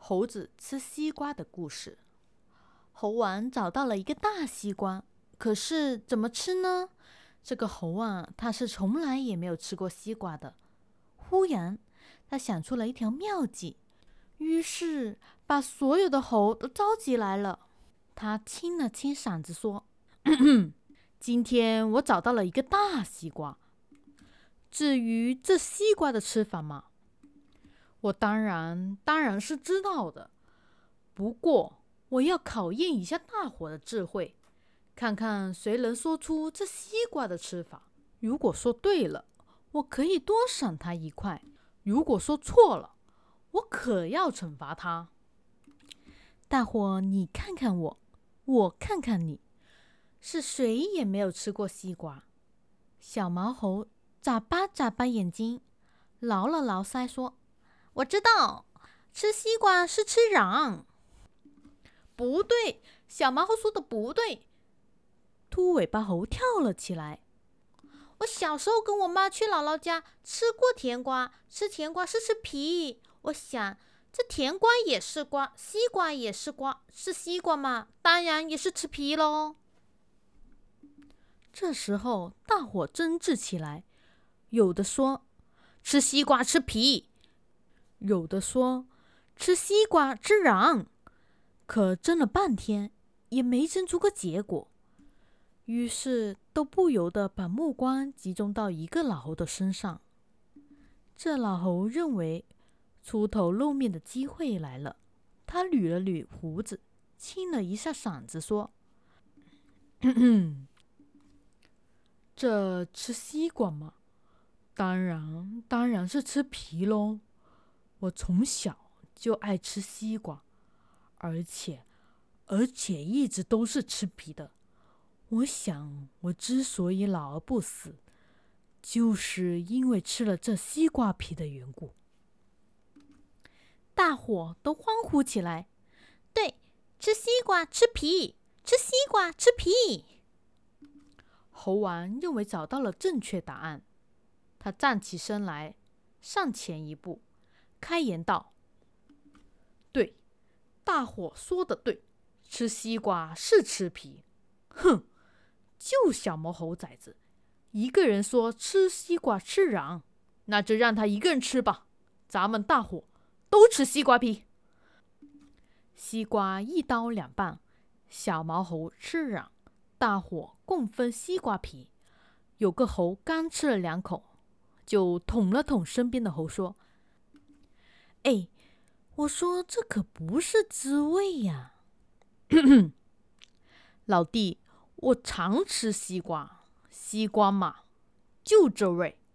猴子吃西瓜的故事。猴王找到了一个大西瓜，可是怎么吃呢？这个猴王他是从来也没有吃过西瓜的。忽然，他想出了一条妙计，于是把所有的猴都召集来了。他清了清嗓子说：“今天我找到了一个大西瓜。至于这西瓜的吃法嘛，我当然是知道的。不过我要考验一下大伙的智慧，看看谁能说出这西瓜的吃法。如果说对了，我可以多赏他一块；如果说错了，我可要惩罚他。大伙你看看我，我看看你，是谁也没有吃过西瓜。”小毛猴眨巴眨巴眼睛，挠了挠腮说：“我知道，吃西瓜是吃瓤。”不对，小毛猴说的不对。秃尾巴猴跳了起来：“我小时候跟我妈去姥姥家吃过甜瓜，吃甜瓜是吃皮。我想，这甜瓜也是瓜，西瓜也是瓜，是西瓜嘛，当然也是吃皮喽。”这时候，大伙争执起来，有的说吃西瓜吃皮，有的说吃西瓜吃瓤，可争了半天也没争出个结果。于是都不由得把目光集中到一个老猴的身上。这老猴认为出头露面的机会来了，他捋了捋胡子，清了一下嗓子说：“这吃西瓜嘛，当然是吃皮喽。我从小就爱吃西瓜，而且一直都是吃皮的。我想我之所以老而不死，就是因为吃了这西瓜皮的缘故。”大伙都欢呼起来：“对，吃西瓜吃皮，吃西瓜吃皮！”猴王认为找到了正确答案，他站起身来，上前一步，开言道：“对，大伙说的对，吃西瓜是吃皮。哼，就小毛猴崽子，一个人说吃西瓜吃瓤，那就让他一个人吃吧，咱们大伙都吃西瓜皮。”西瓜一刀两半，小毛猴吃瓤，大伙共分西瓜皮。有个猴刚吃了2口，就捅了捅身边的猴说：“哎，我说这可不是滋味呀！老弟，我常吃西瓜，西瓜嘛，就这味。